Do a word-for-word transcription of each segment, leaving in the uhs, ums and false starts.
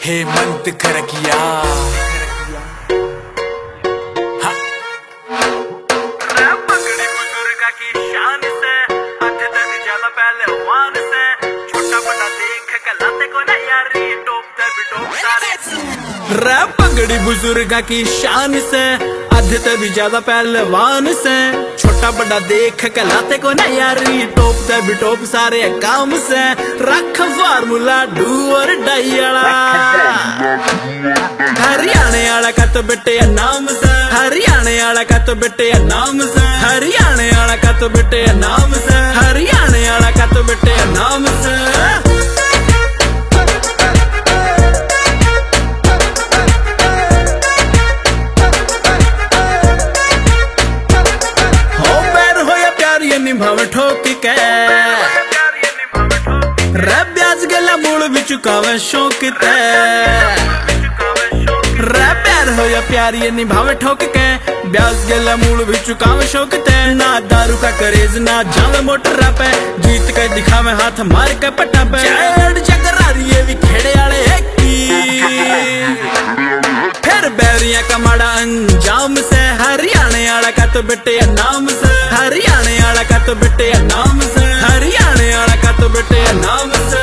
हेमंत खरकिया। पगड़ी बुजुर्ग की शान से आधे तक ज्यादा पहलवान से छोटा बड़ा देख के लाते को ना यारी टोपते भी टोप सारे। रैप पगड़ी बुजुर्ग की शान से आधे तक भी ज्यादा पहलवान से छोटा बड़ा देख के लाते को ना यारी टोपते भी टोप सारे काम से। रख फार्मूला डू और डाई वाला हरियाणे वाला का तो बेटे नाम से, हरियाणे वाला का तो बेटे नाम से, हरियाणे वाला का तो बेटे नाम से, हरियाणे वाला का तो बेटे नाम से। हो पैर हो या प्यार ये निभाव ठोक के रे ब्याज गला मूल भी चुकावे शौक ते। रे प्यार हो या प्यार ये निभावे ठोक के ब्याज गला मूल भी चुकावे शौक ते। ना दारू का करेज ना जावे मोटर पे जीत के दिखावे हाथ मार के पट्टा पे। चढ़ चकरारी ये भी खेड़े आले की फिर बैरिया का माड़ा अंजाम से। हरियाणे वाला का तो बेटे नाम से, हरियाणे वाला का तो बेटे नाम से, हरियाणे वाला का तो बेटे नाम से।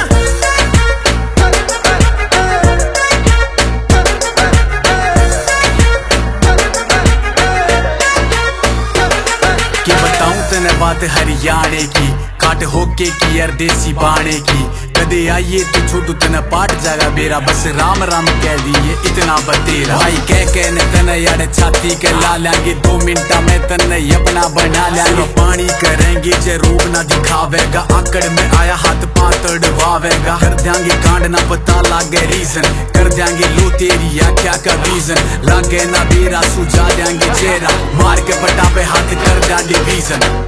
कि बताऊं तेने बात हरियाणे की काट होके की यार देसी बाणे की। कदे आइए तो छोटू तेने पाट जागा बेरा बस राम राम कह दिए इतना बतेरा। भाई कह कह ने तेने यार छाती के ला लेंगे दो मिनटा में तेने अपना बना लेंगे। पानी करेंगे जे रूप ना दिखावेगा आकड़ में आया हाथ पांव तड़वावेगा। कर देंगे कांड ना पता लागे रीजन कर देंगे लो तेरी या क्या का रीजन लागे ना बेरा सुझा देंगे चेहरा मार के पटा पे हाथ कर देंगे रीजन।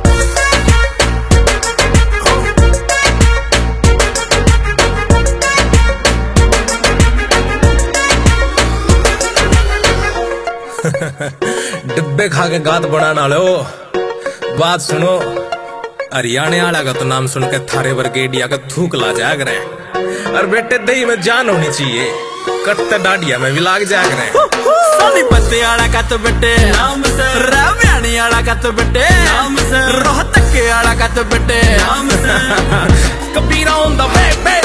डिब्बे खा के गात बनाना लो बात सुनो। हरियाणे वाला का तो नाम सुन के थारे वर्गेडिया का थूक ला जाग रहे। और बेटे दही में जान होनी चाहिए कट्टे डाडिया में भी लाग जाग रहे। सोनीपत वाला का तो बेटे नाम से, रावयानी वाला का तो बेटे नाम से, रोहतक वाला का तो बेटे नाम से। कबीरा on the way,